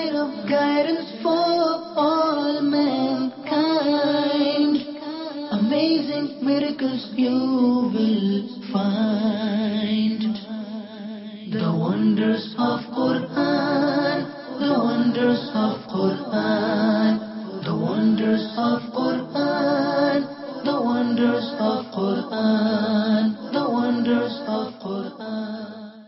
light of guidance for all mankind. Amazing miracles you will find. The wonders of Quran, the wonders of Quran, the wonders of Quran, the wonders of Quran, the wonders of Quran.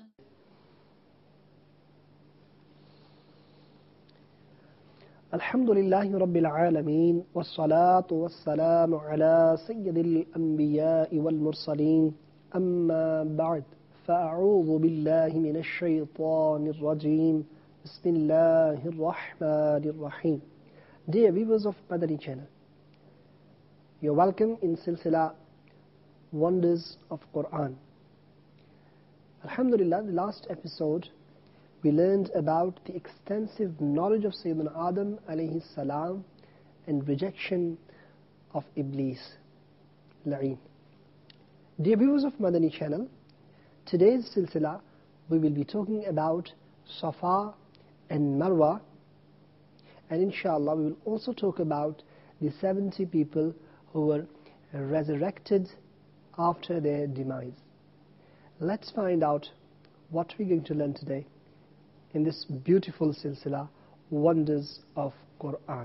Alhamdulillahi Rabbil Alameen, wassalatu wassalamu ala sayyidil anbiya'i wal mursaleen, amma ba'd, fa'a'udhu billahi minash shaytanir rajim, bismillahir rahmanir rahim. Dear viewers of Madani channel, you're welcome in Silsila Wonders of Quran. Alhamdulillah, the last episode we learned about the extensive knowledge of Sayyidina Adam alayhi salam and rejection of Iblis, La'een. Dear viewers of Madani channel, today's Silsila we will be talking about Safa and Marwa, and inshallah we will also talk about the 70 people who were resurrected after their demise. Let's find out what we're going to learn today in this beautiful silsila, Wonders of Quran.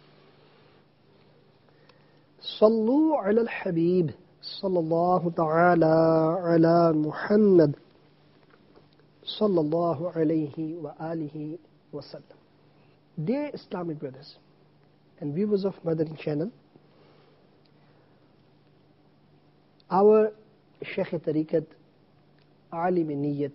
Sallu ala al-Habib, sallallahu ta'ala ala Muhammad, sallallahu alayhi wa alihi wa sallam. Dear Islamic brothers and viewers of Madani channel, our Shaykh Tariqat, Alim Niyyat,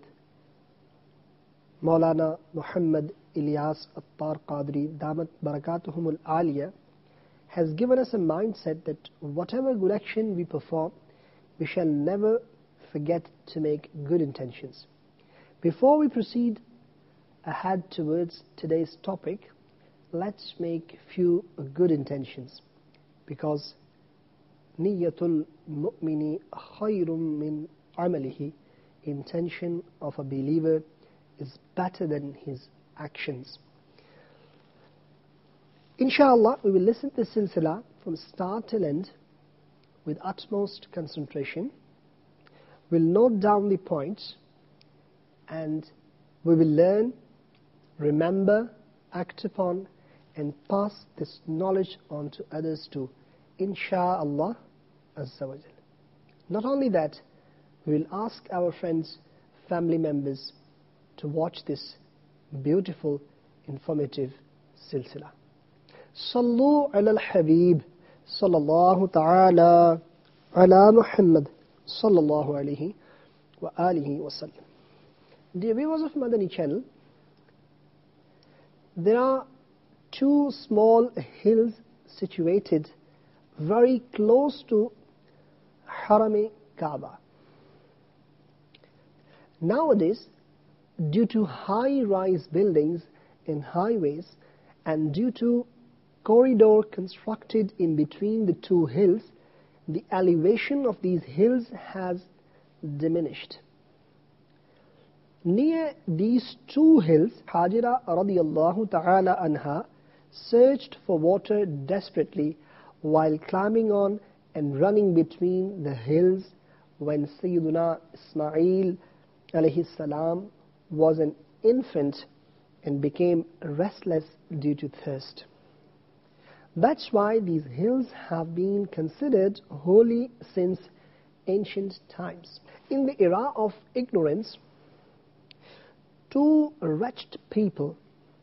Maulana Muhammad Ilyas Attar Qadri Damat Barakatuhum Al-Aliyah has given us a mindset that whatever good action we perform, we shall never forget to make good intentions. Before we proceed ahead towards today's topic, let's make few good intentions, because Niyyatul Mu'mini khayrum min amalihi, intention of a believer is better than his actions. Inshallah, we will listen to the silsila from start till end with utmost concentration. We'll note down the points and we will learn, remember, act upon and pass this knowledge on to others too, insha'Allah Azza wa Jal. Not only that, we will ask our friends, family members to watch this beautiful, informative silsila. Sallu ala al-Habib, sallallahu ta'ala ala Muhammad, sallallahu alayhi wa alihi wa sallam. Dear viewers of Madani channel, there are two small hills situated very close to Haram-e-Kaaba. Nowadays, due to high-rise buildings and highways, and due to corridor constructed in between the two hills, the elevation of these hills has diminished. Near these two hills, Hajira radiyallahu ta'ala anha searched for water desperately while climbing on and running between the hills when Sayyiduna Ismail alayhi salam was an infant and became restless due to thirst. That's why these hills have been considered holy since ancient times. In the era of ignorance, two wretched people,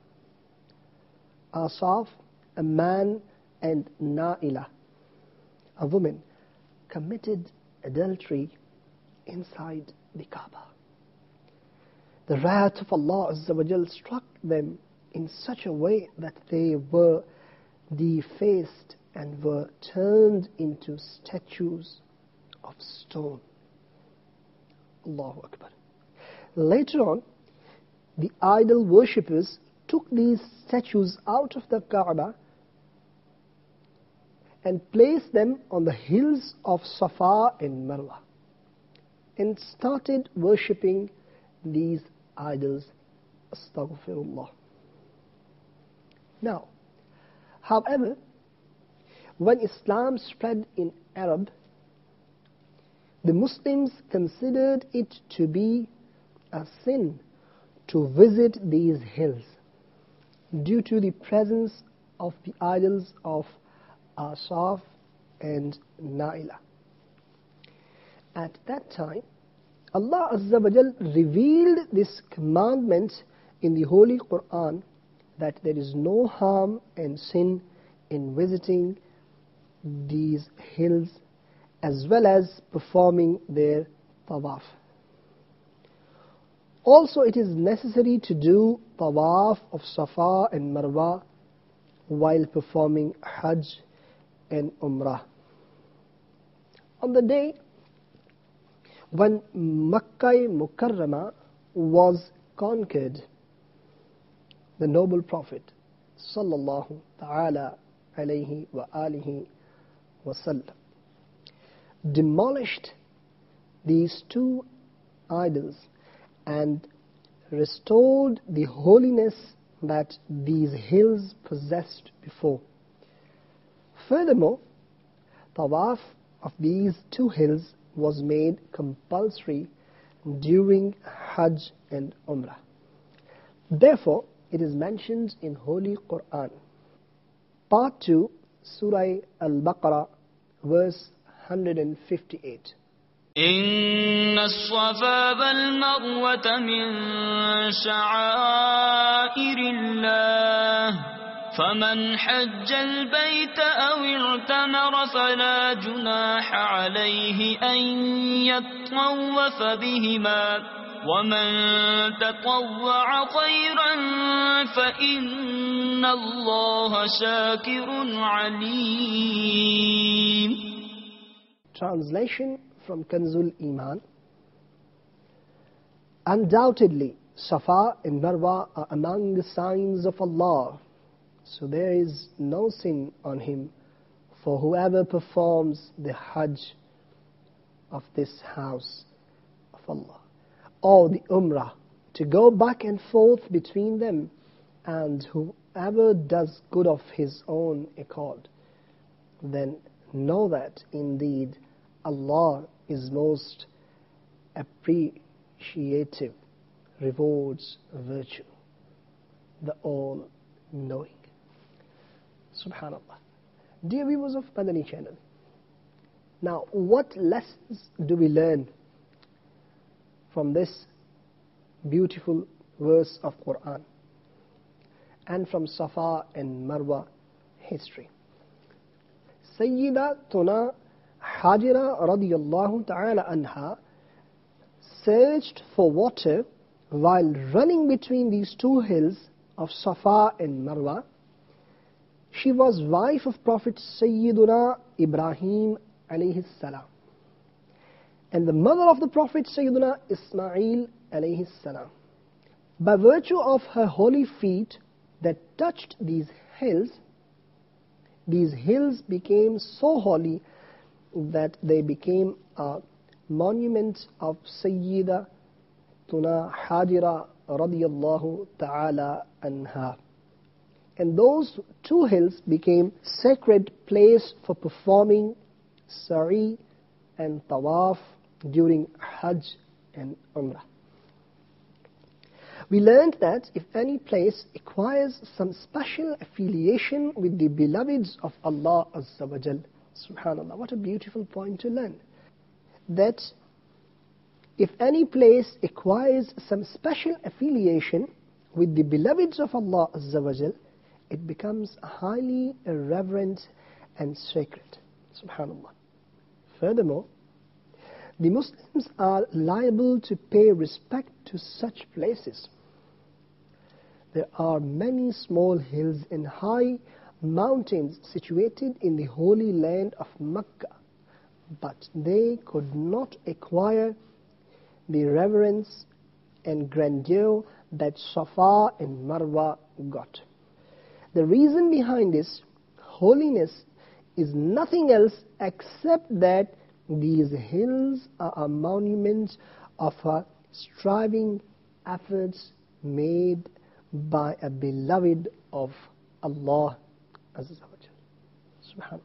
Asaf, a man, and Na'ilah, a woman, committed adultery inside the Kaaba. The wrath of Allah Azza wa Jal struck them in such a way that they were defaced and were turned into statues of stone. Allahu Akbar. Later on, the idol worshippers took these statues out of the Kaaba and placed them on the hills of Safa and Marwa and started worshipping these idols. Astaghfirullah. Now, however, when Islam spread in Arab, the Muslims considered it to be a sin to visit these hills due to the presence of the idols of Asaf and Naila. At that time, Allah Azza wa Jal revealed this commandment in the Holy Quran that there is no harm and sin in visiting these hills as well as performing their tawaf. Also, it is necessary to do tawaf of Safa and Marwa while performing Hajj and Umrah. On the day when Makkah Mukarramah was conquered, the noble Prophet sallallahu ta'ala alayhi wa alihi wasallam demolished these two idols and restored the holiness that these hills possessed before. Furthermore, tawaf of these two hills was made compulsory during Hajj and Umrah. Therefore, it is mentioned in Holy Quran. Part 2, Surah Al-Baqarah, verse 158. إن الصفا والمروة من شعائر الله فمن حج البيت أو اعتمر فلا جناح عليه أن يطوف بهما ومن تطوع خيرا فإن الله شاكر عليم. Translation from Kanzul Iman. Undoubtedly, Safa and Marwa are among the signs of Allah, so there is no sin on him for whoever performs the Hajj of this house of Allah, or the Umrah, to go back and forth between them, and whoever does good of his own accord, then know that indeed Allah is most appreciative, rewards virtue, the all-knowing. Subhanallah. Dear viewers of Madani channel, now what lessons do we learn from this beautiful verse of Quran and from Safa and Marwa history? Sayyidatuna Hajira radiyallahu ta'ala anha searched for water while running between these two hills of Safa and Marwa. She was wife of Prophet Sayyiduna Ibrahim alayhi salam and the mother of the Prophet Sayyiduna Ismail alayhi salam. By virtue of her holy feet that touched these hills became so holy that they became a monument of Sayyidatuna Hajira radiyallahu ta'ala anha. And those two hills became sacred place for performing Sa'i and Tawaf during Hajj and Umrah. We learned that if any place acquires some special affiliation with the beloveds of Allah Azza wa Jal, subhanallah, what a beautiful point to learn. That if any place acquires some special affiliation with the beloveds of Allah Azza wa Jal, it becomes highly reverent and sacred. Subhanallah. Furthermore, the Muslims are liable to pay respect to such places. There are many small hills and high mountains situated in the holy land of Mecca, but they could not acquire the reverence and grandeur that Safa and Marwa got. The reason behind this holiness is nothing else except that these hills are a monument of a striving efforts made by a beloved of Allah Azza wa Jal. Subhanallah.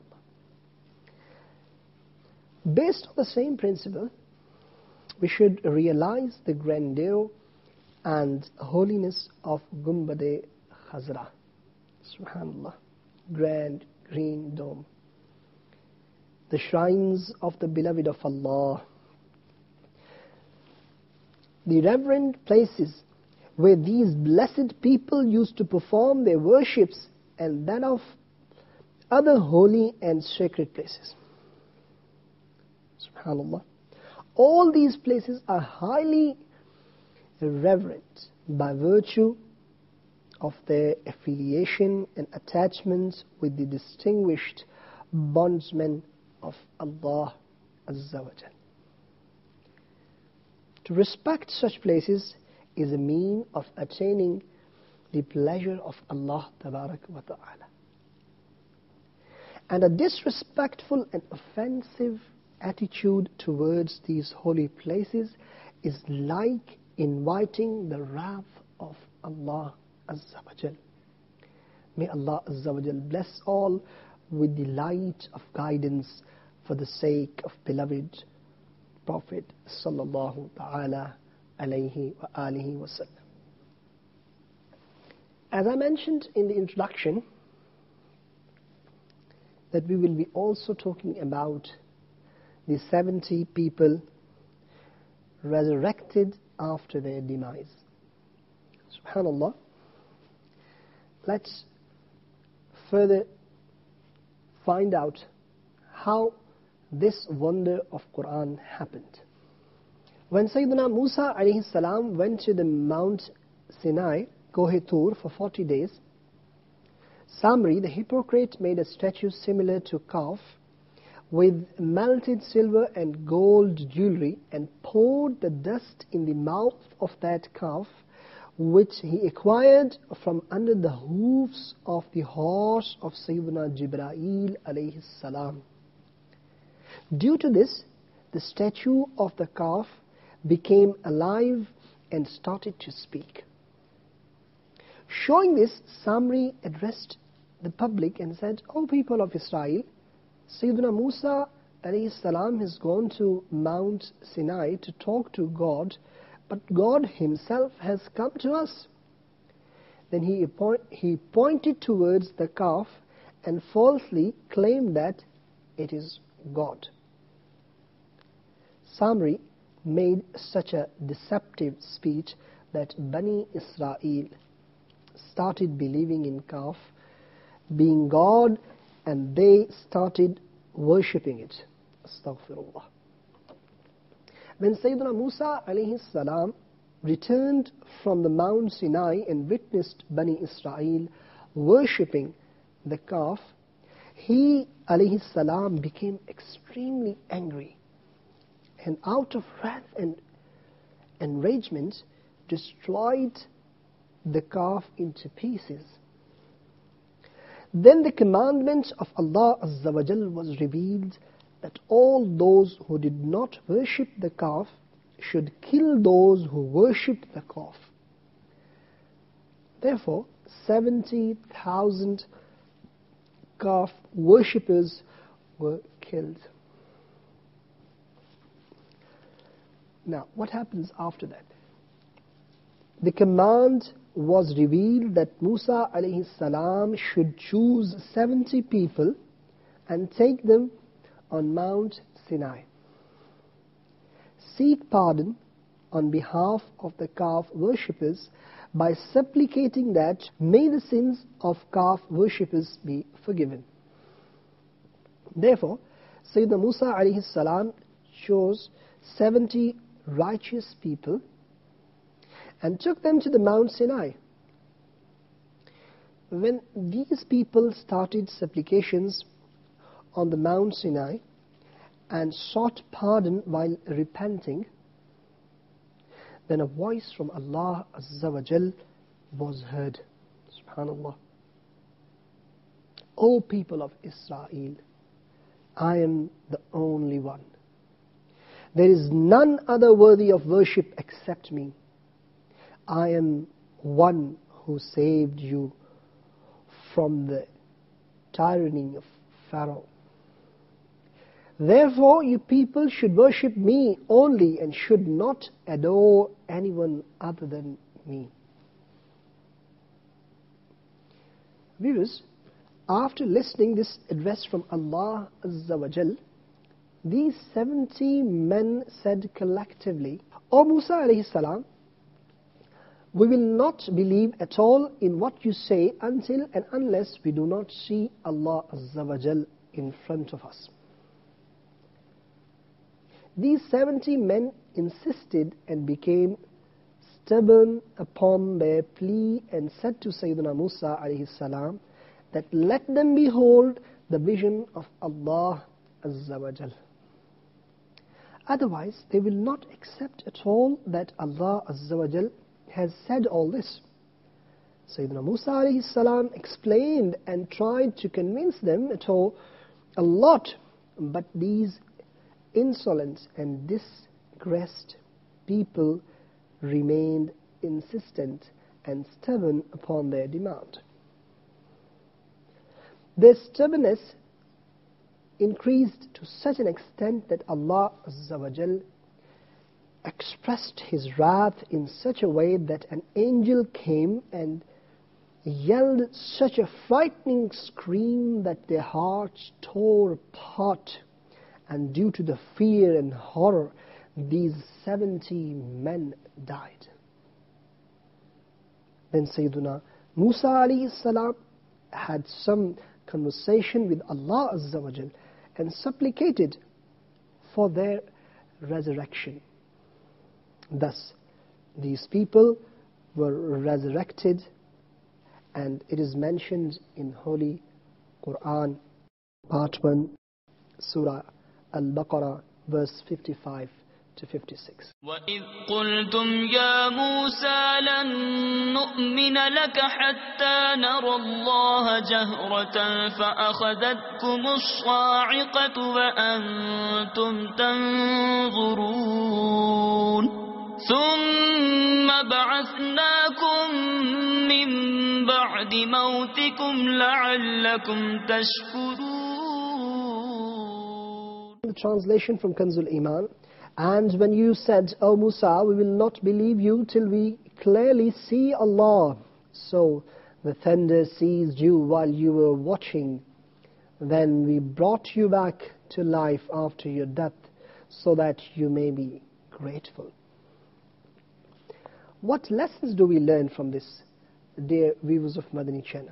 Based on the same principle, we should realize the grandeur and holiness of Gumbad-e Khazra. Subhanallah. Grand green dome. The shrines of the beloved of Allah. The reverend places where these blessed people used to perform their worships, and that of other holy and sacred places. Subhanallah. All these places are highly reverent by virtue of their affiliation and attachment with the distinguished bondsmen of Allah Azza wa Jal. To respect such places is a mean of attaining the pleasure of Allah Tabarak wa Ta'ala. And a disrespectful and offensive attitude towards these holy places is like inviting the wrath of Allah Azza wa Jal. May Allah Azza wa Jal bless all with the light of guidance for the sake of beloved Prophet sallallahu ta'ala alayhi wa alihi wa sallam. As I mentioned in the introduction, that we will be also talking about the 70 people resurrected after their demise. Subhanallah. Let's further find out how this wonder of Quran happened. When Sayyidina Musa alayhi salam went to the Mount Sinai, Koh Tur, for 40 days, Samri, the hypocrite, made a statue similar to calf with melted silver and gold jewelry, and poured the dust in the mouth of that calf, which he acquired from under the hoofs of the horse of Sayyidina Jibreel alayhi salam. Due to this, the statue of the calf became alive and started to speak. Showing this, Samri addressed the public and said, "O people of Israel, Sayyidina Musa alayhi salam has gone to Mount Sinai to talk to God, but God himself has come to us." Then he pointed towards the calf and falsely claimed that it is God. Samri made such a deceptive speech that Bani Israel started believing in calf being God, and they started worshipping it. Astaghfirullah. When Sayyidina Musa alayhi salam returned from the Mount Sinai and witnessed Bani Israel worshipping the calf, he alayhi salam became extremely angry, and out of wrath and enragement destroyed the calf into pieces. Then the commandment of Allah Azza wa Jal was revealed that all those who did not worship the calf should kill those who worshipped the calf. Therefore, 70,000 calf worshippers were killed. Now, what happens after that? The command was revealed that Musa alayhi salam should choose 70 people and take them on Mount Sinai. Seek pardon on behalf of the calf worshippers by supplicating that may the sins of calf worshippers be forgiven. Therefore, Sayyidina Musa alayhi salam chose 70 righteous people and took them to the Mount Sinai. When these people started supplications on the Mount Sinai and sought pardon while repenting, then a voice from Allah Azza wa Jal was heard. Subhanallah. O people of Israel, I am the only one. There is none other worthy of worship except me. I am one who saved you from the tyranny of Pharaoh. Therefore, you people should worship me only and should not adore anyone other than me. Viewers, after listening this address from Allah Azza wa Jal, these 70 men said collectively, O Musa alayhi salam, we will not believe at all in what you say until and unless we do not see Allah Azza wa Jal in front of us. These 70 men insisted and became stubborn upon their plea and said to Sayyidina Musa alayhi salam that let them behold the vision of Allah Azza wa Jal. Otherwise, they will not accept at all that Allah Azza wa Jal has said all this. Sayyidina Musa alayhi salam explained and tried to convince them a lot, but these insolent and disgraced people remained insistent and stubborn upon their demand. Their stubbornness increased to such an extent that Allah Azza wa Jal expressed His wrath in such a way that an angel came and yelled such a frightening scream that their hearts tore apart, and due to the fear and horror, these 70 men died. Then Sayyiduna Musa alayhi salam had some conversation with Allah Azza wa Jal and supplicated for their resurrection. Thus, these people were resurrected, and it is mentioned in Holy Quran, Part 1, Surah Al-Baqarah, verse 55 to 56. وَإِذْ قُلْتُمْ يَا مُوسَى لَن نُّؤْمِنَ لَكَ حَتَّى نَرَى اللَّهَ جَهْرَةً فَأَخَذَتْكُمُ الصَّاعِقَةُ وَأَنْتُمْ تَنظُرُونَ ثُمَّ بَعَثْنَاكُمْ مِنْ بَعْدِ مَوْتِكُمْ لَعَلَّكُمْ تَشْكُرُونَ. The translation from Kanzul Iman. And when you said, O Musa, we will not believe you till we clearly see Allah. So the thunder seized you while you were watching. Then we brought you back to life after your death, so that you may be grateful. What lessons do we learn from this, dear viewers of Madani Channel?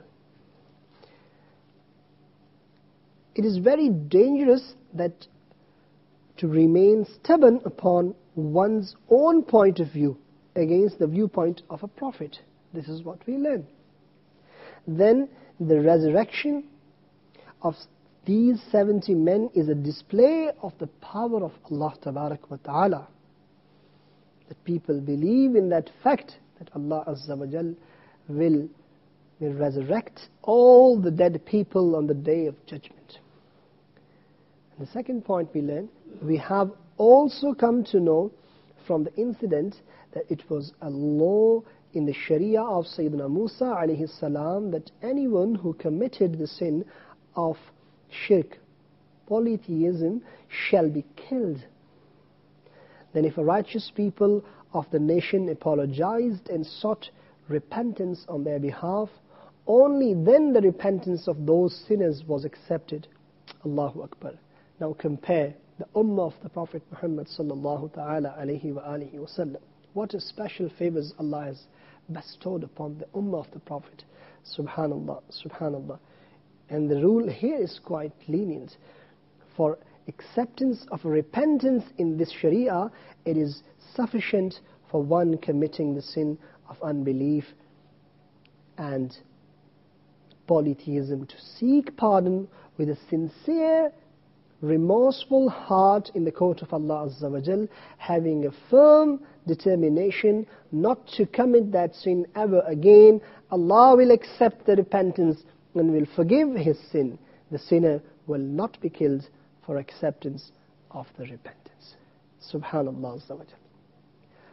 It is very dangerous that to remain stubborn upon one's own point of view against the viewpoint of a prophet. This is what we learn. Then the resurrection of these 70 men is a display of the power of Allah Tabarak wa Ta'ala. That people believe in that fact that Allah Azza wa Jal will resurrect all the dead people on the day of judgment. And the second point we learn, we have also come to know from the incident that it was a law in the Sharia of Sayyidina Musa alayhi salam that anyone who committed the sin of shirk, polytheism, shall be killed. Then if a righteous people of the nation apologized and sought repentance on their behalf, only then the repentance of those sinners was accepted. Allahu Akbar. Now compare the ummah of the Prophet Muhammad sallallahu ta'ala alayhi wa alihi wa sallam. What a special favors Allah has bestowed upon the ummah of the Prophet. Subhanallah, subhanallah. And the rule here is quite lenient. For acceptance of repentance in this Sharia, it is sufficient for one committing the sin of unbelief and polytheism to seek pardon with a sincere, remorseful heart in the court of Allah Azza wa Jal, having a firm determination not to commit that sin ever again. Allah will accept the repentance and will forgive his sin. The sinner will not be killed for acceptance of the repentance. Subhanallah Azza wa Jal.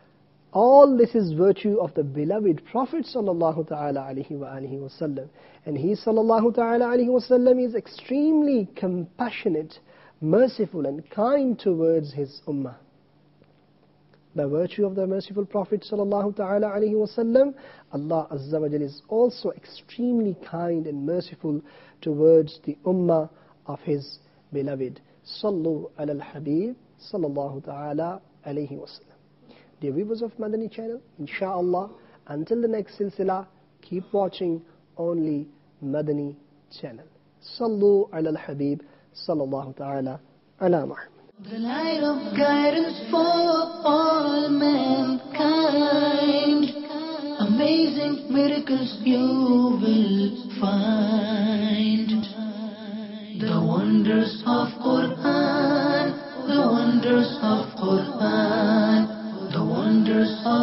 All this is virtue of the beloved Prophet sallallahu ta'ala alayhi wa alihi wasallam. And he sallallahu ta'ala alayhi wasallam is extremely compassionate, merciful and kind towards his ummah. By virtue of the merciful Prophet sallallahu ta'ala alayhi wasallam, Allah Azza wa Jalla is also extremely kind and merciful towards the ummah of his beloved. Sallu ala al-Habib sallallahu ta'ala alayhi wasallam. Dear viewers of Madani channel, inshallah, until the next silsila, keep watching only Madani channel. Sallu ala al-Habib sallallahu ta'ala ala Muhammad. The light of guidance for all mankind. Amazing miracles you will find. The wonders of Quran, the wonders of Quran, the wonders of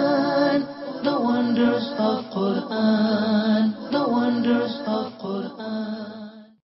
Quran, the wonders of Quran, the wonders of Quran.